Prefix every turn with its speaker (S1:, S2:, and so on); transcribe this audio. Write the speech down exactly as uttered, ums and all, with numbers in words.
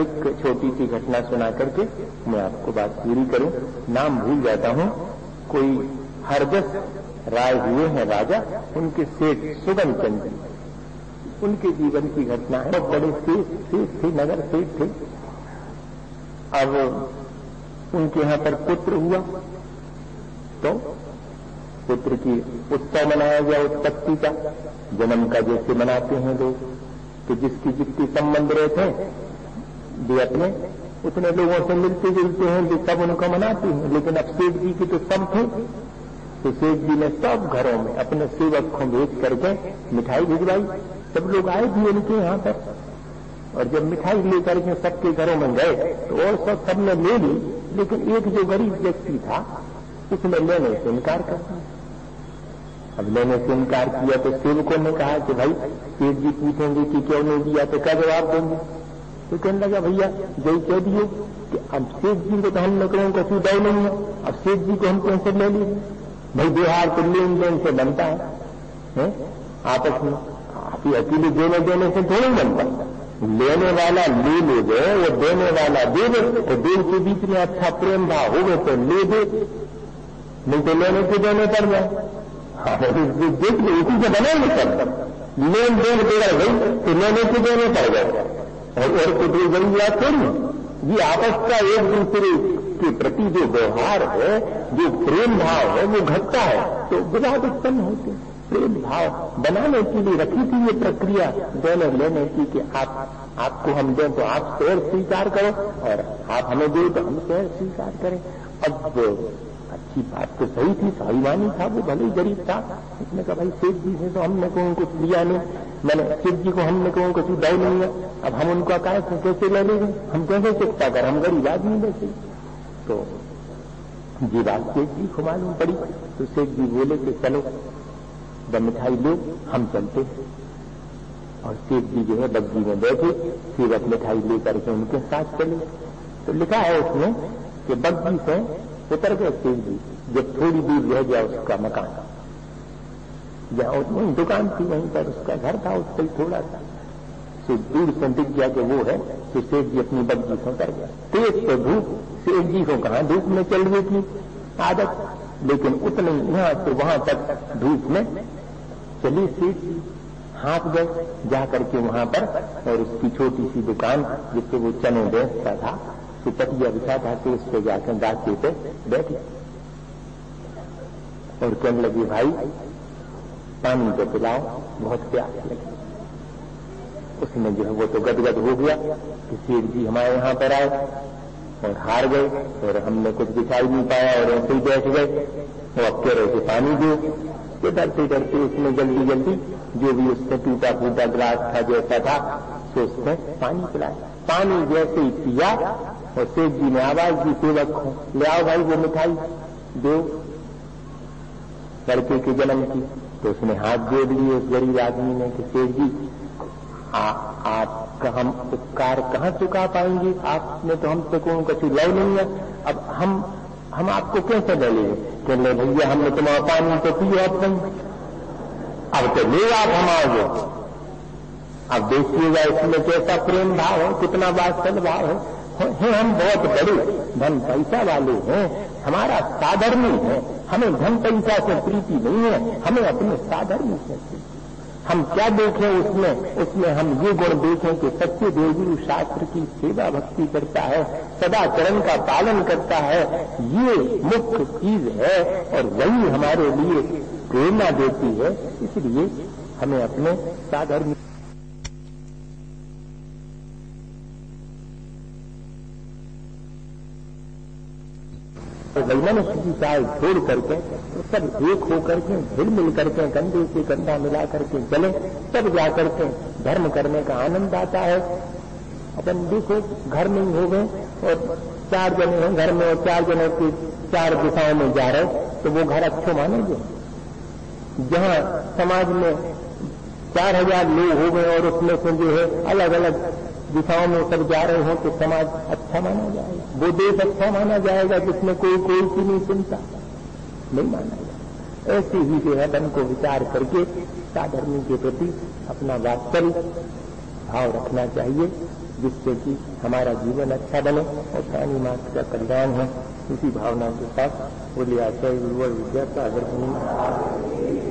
S1: एक छोटी सी घटना सुना करके मैं आपको बात पूरी करूं। नाम भूल जाता हूं। कोई हरदस राय हुए हैं राजा, उनके सेठ सुगन चंद जी, उनके जीवन की घटना है। बहुत बड़े सेठ सेठ थे, नगर सेठ थे। अब उनके यहां पर पुत्र हुआ तो पुत्र की उत्सव मनाया गया, उत्पत्ति का, जन्म का जैसे मनाते हैं लोग। तो जिसकी जितनी संबंध रहते हैं वे अपने उतने लोगों से मिलते जुलते हैं, जो सब उनको मनाते हैं। लेकिन अब सेठ जी की तो सब थे, तो सेठ जी ने सब घरों में अपने सेवक को भेज करके मिठाई भिजवाई। सब लोग आए भी उनके यहाँ पर, और जब मिठाई लेकर के सबके घरों में गए तो और सब सबने ले ली, लेकिन एक जो गरीब व्यक्ति था उसने लेने से इनकार कर दिया। अब लेने से इनकार किया तो सेवकों ने कहा कि भाई सेठ जी पूछेंगे कि क्यों नहीं दिया, तो क्या जवाब देंगे? तो कहने लगा भैया जो कह दिए कि अब सेठ जी को तो हमने कहीं को सुविधा नहीं है, अब सेठ जी को हम कैसे ले लीजिए? भाई बिहार को लेन देन से बनता है, है? आपस में आप ही अकेले देने देने से थोड़ी बनता। लेने वाला ले ले दे, वो देने वाला दे दे, तो दोनों के बीच में अच्छा प्रेम भाव हो गए तो ले दे, नहीं तो लेने के देने पड़ जाए। हाँ देख लो, इसी से बना नहीं सकता। लेन देन बिगड़ गई तो लेने के देने पड़ गए, और और को दो गई बात थोड़ी। ये आपस का एक दूसरे के प्रति जो व्यवहार है, जो प्रेम भाव है, वो घटता है तो विवाद उत्पन्न होते। प्रेम भाव बनाने के लिए रखी थी ये प्रक्रिया देने लेने की कि आप आपको हम दें तो आप शेर स्वीकार करो, और आप हमें दे तो हम शेर स्वीकार करें। अब अच्छी बात तो सही थी, स्वाभिमानी था वो, भले ही गरीब था। उसने कहा भाई सेठ जी से तो हमने को कुछ लिया नहीं, मैंने सेठ जी को हमने को कुछ दे नहीं है, अब हम उनका कहा कैसे ले लेंगे, हम कैसे चुकता कर, हम गरीब आदमी वैसे। तो ये बात सेठ जी को मालूम पड़ी, तो सेठ जी बोले कि चलो जब मिठाई लो हम चलते। और सेठ जी जो है बग्गी में बैठे, सेवक मिठाई लेकर के उनके साथ चले। तो लिखा है उसमें कि बग्गी से उतर गए सेठ जी, जब थोड़ी दूर रह गया उसका मकान, जहां उसमें दुकान थी वहीं पर उसका घर था, उससे थोड़ा सा तो दूर से दिख गया कि वो है। तो सेठ जी अपनी बग्गी से उतर गया। तेज तो धूप, सेठ जी को कहां धूप में चल रही थी आदत, लेकिन उतने यहां से वहां तक धूप में चली सेठ जी। हाँप गए जाकर के वहां पर, और उसकी छोटी सी दुकान जिससे वो चने बेचता था, तो पटिया बिछा था, तो उस पर जाकर दांते पे बैठे और कहने लगी भाई पानी तो पिलाओ, बहुत प्यास लगी। उसने जो है वो तो गदगद हो गया कि सेठ जी हमारे यहाँ पर आए और हार गए, और हमने कुछ दिखाई नहीं पाया और ऐसे ही बैठ गए। वो अब कह रहे थे पानी दो, तो डरते डरते उसने जल्दी जल्दी जो भी उसने टूटा फूटा गिलास था जैसा था, तो उसने पानी पिलाया। पानी जैसे ही पिया और सेठ जी ने आवाज दी सेवक को, ले आओ भाई वो मिठाई दो लड़के के जन्म की। तो उसने हाथ जोड़ लिए उस गरीब आदमी ने कि सेठ जी आ, आपका हम उपकार कहाँ चुका पाएंगे, आपने तो हमसे कोई कछु लव नहीं है, अब हम हम आपको कैसे ले लेंगे? कहने भैया हमने तुम्हारा पानी तो पिया अब नहीं, अब तो ले आप हमारे। अब देखिएगा इसमें कैसा प्रेम भाव है, कितना वात्सल भाव है, है हम बहुत बड़े धन पैसा वाले हैं, हमारा साधर्मी है, हमें धन पैसा से प्रीति नहीं है, हमें अपने साधर्मी से। हम क्या देखें उसमें, उसमें हम ये गुण देखें कि सच्चे देवगुरु शास्त्र की सेवा भक्ति करता है, सदाचरण का पालन करता है, ये मुख्य चीज है और वही हमारे लिए प्रेरणा देती है। इसलिए हमें अपने साधर्मी मनुष्य की चाल छोड़ करके तो सब एक होकर के हिल मिल करके कंधे से कंधा मिला करके चले, तब जाकर के धर्म करने का आनंद आता है। अपन देखो घर में ही हो गए और चार जने हैं घर में, और चार जनों के चार दिशाओं में जा रहे, तो वो घर अच्छे मानेंगे। जहां समाज में चार हजार लोग हो गए और उसमें से जो है अलग अलग दिशाओं में सब जा रहे हो, तो समाज अच्छा माना जाएगा, वो देश अच्छा माना जाएगा जिसमें कोई कोई की नहीं चिंता नहीं माना जाएगा। ऐसे ही जो है मन को विचार करके साधर्मी के प्रति अपना वात्सल्य भाव रखना चाहिए। जिससे कि हमारा जीवन अच्छा बने और प्राणी मात्र का कल्याण है। उसी भावना के साथ बोलिए आचार्य गुरुवर विद्यासागर मुनि